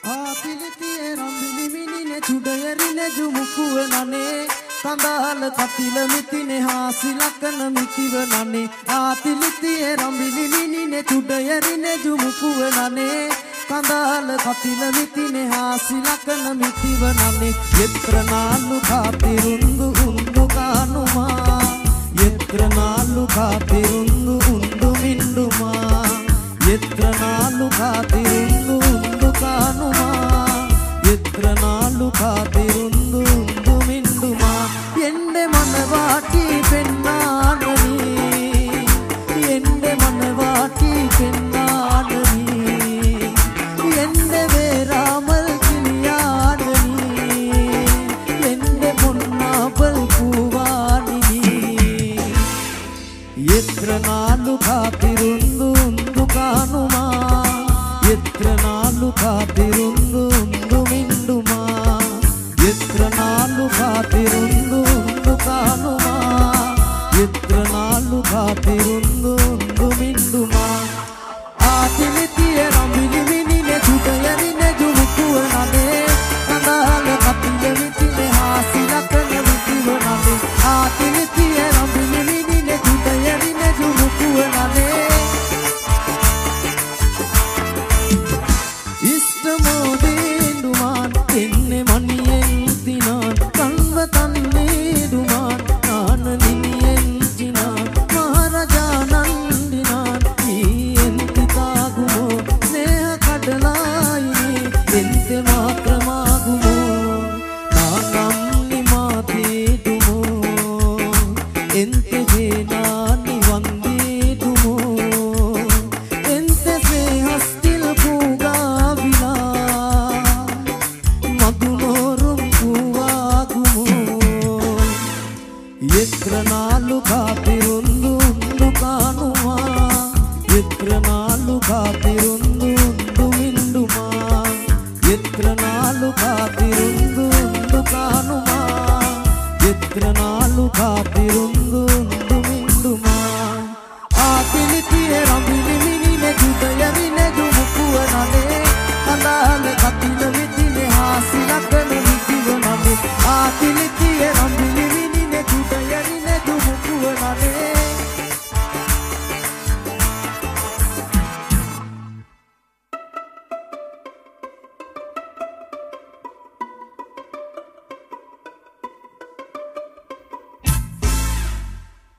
ආපිලිතියේ රම්බිලි මිනිනේ චුඩයරිනේ ජුමුකුවනනේ කඳාල කතිල මිතිනේ හාසිලකන මිතිවනනේ ආපිලිතියේ රම්බිලි මිනිනේ චුඩයරිනේ ජුමුකුවනනේ කඳාල කතිල මිතිනේ හාසිලකන මිතිවනනේ යෙත්‍රනාලු කාතිරුන්දු උන්දු කානුමා යෙත්‍රනාලු කාතිරුන්දු උන්දු මින්දුමා යෙත්‍රනාලු කාතිරුන්දු උන්දු කානුමා යෙත්‍රනාලු කාතිරුන්දු උන්දු මින්දුමා එන්නේ මනවාටි පෙන්නානනි එන්නේ මනවාටි පෙන්නානනි එන්නේ වේරාමල් කිලියානනි එන්නේ පොන්නාපල් කුවානිනි යෙත්‍රනාලු කාතිරුන්දු උන්දු කානුමා යෙත්‍රනාලු කාතිරුන්දු උන්දු මින්දුමා යෙත්‍රනාලු කාතිරුන්දු උන්දු කානුමා යෙත්‍රනාලු කාතිරුන්දු උන්දු මින්දුමා ආතිලිතියේ රම්බිලි මිනිනේ චුඩයරිනේ ජුමුකුවනනේ කඳාල කතිල මිතිනේ හාසිලකන මිතිවනනේ ආතිලිතියේ රම්බිලි මිනිනේ චුඩයරිනේ ජුමුකුවනනේ ඉස්තමෝදේඳුමාන් එන්නේ මනියෙන් තිනාන් කල්ව තන්නේ දුමාන් නාන නිනියෙන් තිනාන් මහරජානන්දිනාන් ඊයෙන් තිතාගුමෝ නේහ කඩලායිනේ එන්තෙ මාක්‍රමාගුමෝ නානම් නිමාතේදුමෝ එන්තෙ ජේනානි වන්දේදුමෝ එන්තෙ සේහස්තිල් පූගාවිලා මදුනෝරුම් කුවාගුමෝ යෙත්‍රනාලු කාතිරුන්දු උන්දු කානුමා යෙත්‍රනාලු කාතිරුන්දු උන්දු මින්දුමා යෙත්‍රනාලු කාතිරුන්දු උන්දු කානුමා යෙත්‍රනාලු කාතිරුන්දු උන්දු මින්දුමා ආපිලිතියේ රම්බිලි මිනිනේ චුඩයරිනේ ජුමුකුවනනේ කඳාල කතිල මිතිනේ හාසිලකන මිතිවනනේ ආපිලිතියේ රම්බිලි